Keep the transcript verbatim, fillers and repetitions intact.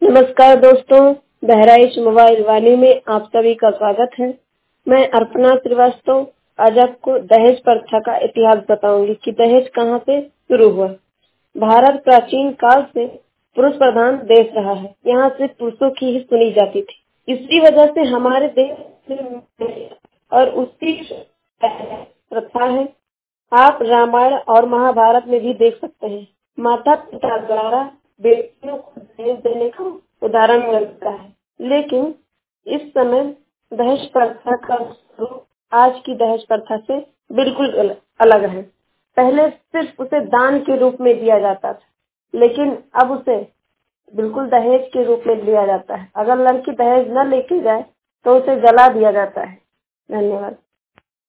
नमस्कार दोस्तों, बहराइच मोबाइल वाणी में आप सभी का स्वागत है। मैं अर्पणा श्रीवास्तव आज आपको दहेज प्रथा का इतिहास बताऊंगी कि दहेज कहाँ से शुरू हुआ। भारत प्राचीन काल से पुरुष प्रधान देश रहा है। यहाँ से पुरुषों की ही सुनी जाती थी। इसी वजह से हमारे देश में और उसी प्रथा है। आप रामायण और महाभारत में भी देख सकते हैं। माता पिता द्वारा बेटियों को दहेज देने का उदाहरण मिलता है, लेकिन इस समय दहेज प्रथा का स्वरूप आज की दहेज प्रथा से बिल्कुल अलग है। पहले सिर्फ उसे दान के रूप में दिया जाता था, लेकिन अब उसे बिल्कुल दहेज के रूप में लिया जाता है। अगर लड़की दहेज न लेके जाए तो उसे जला दिया जाता है। धन्यवाद।